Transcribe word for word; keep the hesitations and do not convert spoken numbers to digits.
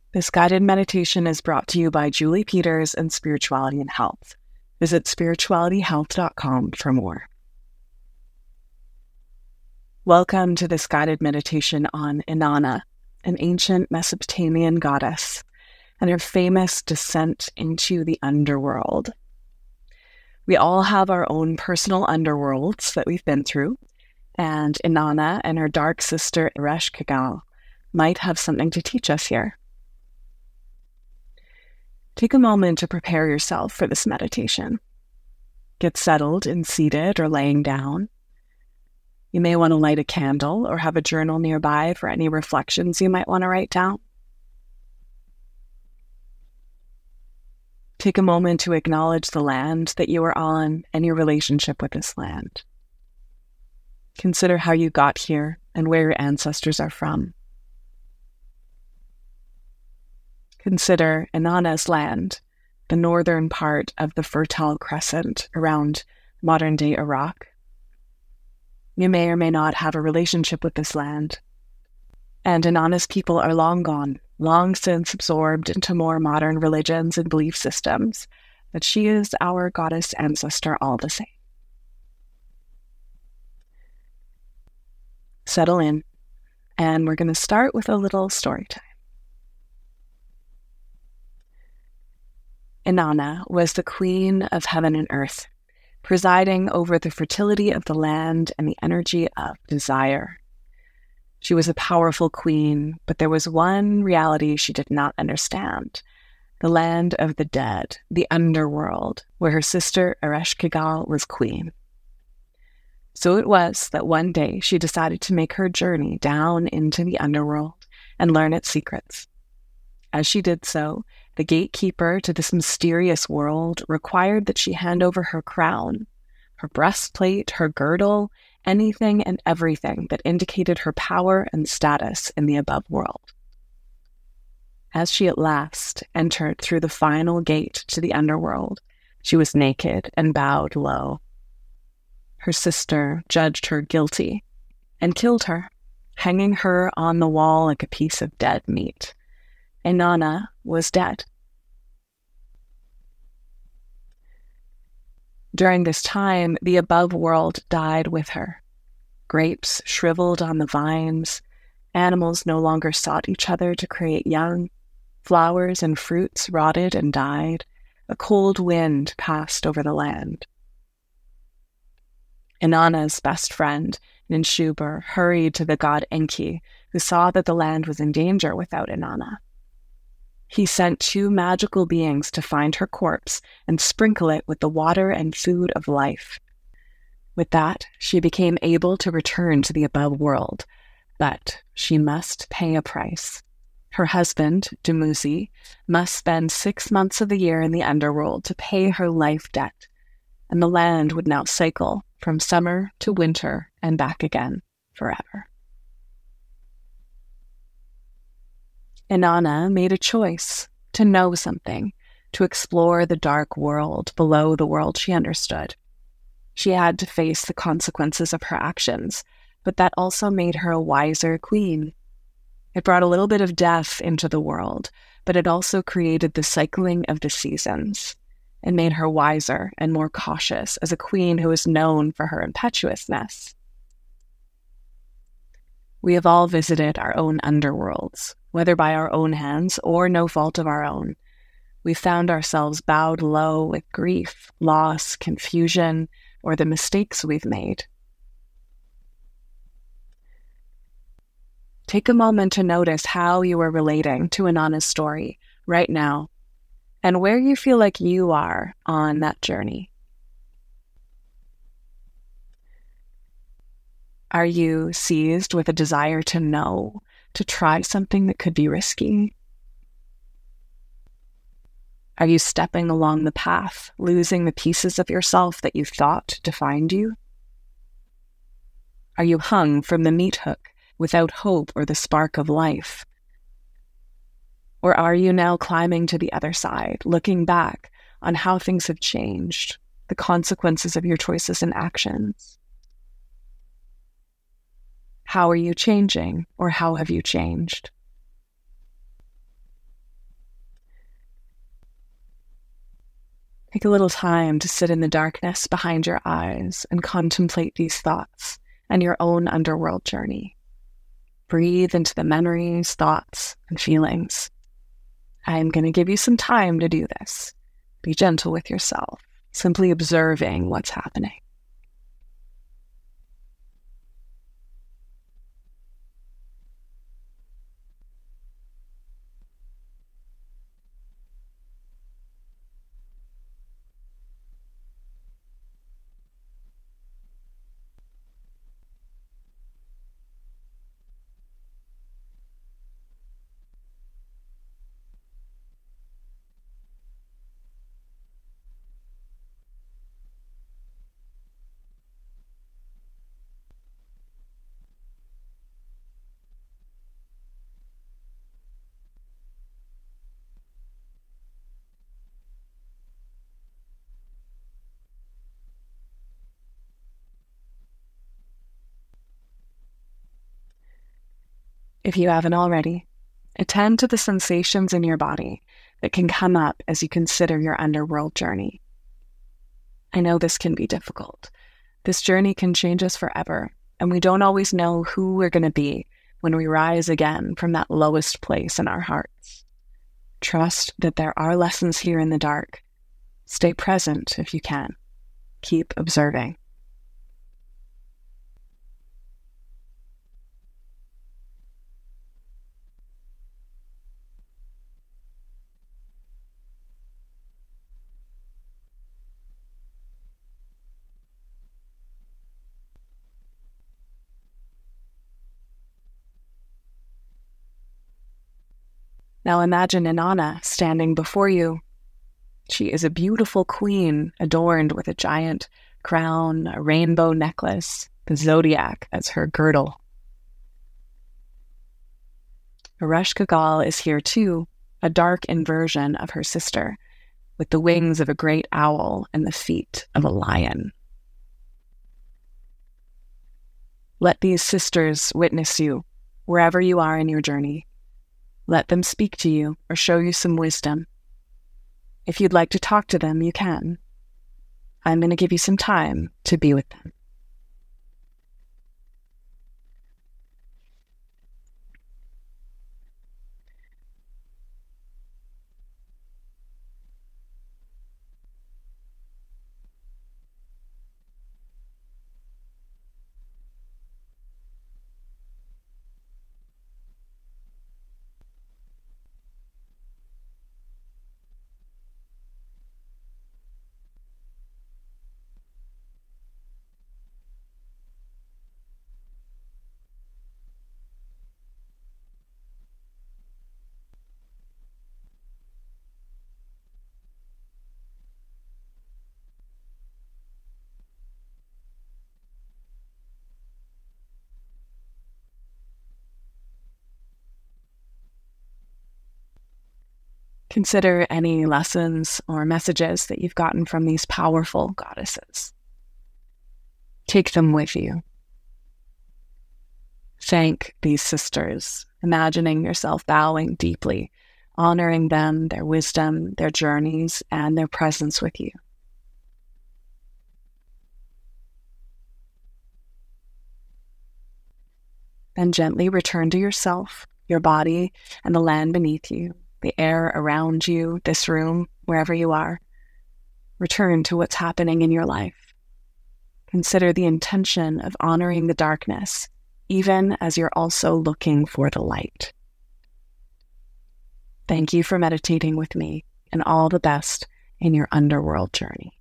This guided meditation is brought to you by Julie Peters and Spirituality and Health. Visit spirituality health dot com for more. Welcome to this guided meditation on Inanna, an ancient Mesopotamian goddess, and her famous descent into the underworld. We all have our own personal underworlds that we've been through, and Inanna and her dark sister Ereshkigal might have something to teach us here. Take a moment to prepare yourself for this meditation. Get settled and seated or laying down. You may want to light a candle or have a journal nearby for any reflections you might want to write down. Take a moment to acknowledge the land that you are on and your relationship with this land. Consider how you got here and where your ancestors are from. Consider Inanna's land, the northern part of the Fertile Crescent around modern-day Iraq. You may or may not have a relationship with this land, and Inanna's people are long gone, long since absorbed into more modern religions and belief systems, but she is our goddess ancestor all the same. Settle in, and we're going to start with a little story time. Inanna was the queen of heaven and earth, presiding over the fertility of the land and the energy of desire. She was a powerful queen, but there was one reality she did not understand: the land of the dead, the underworld, where her sister Ereshkigal was queen. So it was that one day she decided to make her journey down into the underworld and learn its secrets. As she did so, the gatekeeper to this mysterious world required that she hand over her crown, her breastplate, her girdle, anything and everything that indicated her power and status in the above world. As she at last entered through the final gate to the underworld, she was naked and bowed low. Her sister judged her guilty and killed her, hanging her on the wall like a piece of dead meat. Inanna was dead. During this time, the above world died with her. Grapes shriveled on the vines, animals no longer sought each other to create young, flowers and fruits rotted and died, a cold wind passed over the land. Inanna's best friend, Ninshubur, hurried to the god Enki, who saw that the land was in danger without Inanna. He sent two magical beings to find her corpse and sprinkle it with the water and food of life. With that, she became able to return to the above world, but she must pay a price. Her husband, Dumuzi, must spend six months of the year in the underworld to pay her life debt, and the land would now cycle from summer to winter and back again forever. Inanna made a choice to know something, to explore the dark world below the world she understood. She had to face the consequences of her actions, but that also made her a wiser queen. It brought a little bit of death into the world, but it also created the cycling of the seasons and made her wiser and more cautious as a queen who was known for her impetuousness. We have all visited our own underworlds, whether by our own hands or no fault of our own. We found ourselves bowed low with grief, loss, confusion, or the mistakes we've made. Take a moment to notice how you are relating to Inanna's story right now, and where you feel like you are on that journey. Are you seized with a desire to know, to try something that could be risky? Are you stepping along the path, losing the pieces of yourself that you thought defined you? Are you hung from the meat hook without hope or the spark of life? Or are you now climbing to the other side, looking back on how things have changed, the consequences of your choices and actions? How are you changing, or how have you changed? Take a little time to sit in the darkness behind your eyes and contemplate these thoughts and your own underworld journey. Breathe into the memories, thoughts, and feelings. I'm going to give you some time to do this. Be gentle with yourself, simply observing what's happening. If you haven't already, attend to the sensations in your body that can come up as you consider your underworld journey. I know this can be difficult. This journey can change us forever, and we don't always know who we're going to be when we rise again from that lowest place in our hearts. Trust that there are lessons here in the dark. Stay present if you can. Keep observing. Now imagine Inanna standing before you. She is a beautiful queen adorned with a giant crown, a rainbow necklace, the zodiac as her girdle. Ereshkigal is here too, a dark inversion of her sister, with the wings of a great owl and the feet of a lion. Let these sisters witness you, wherever you are in your journey. Let them speak to you or show you some wisdom. If you'd like to talk to them, you can. I'm going to give you some time to be with them. Consider any lessons or messages that you've gotten from these powerful goddesses. Take them with you. Thank these sisters, imagining yourself bowing deeply, honoring them, their wisdom, their journeys, and their presence with you. Then gently return to yourself, your body, and the land beneath you, the air around you, this room, wherever you are. Return to what's happening in your life. Consider the intention of honoring the darkness, even as you're also looking for the light. Thank you for meditating with me, and all the best in your underworld journey.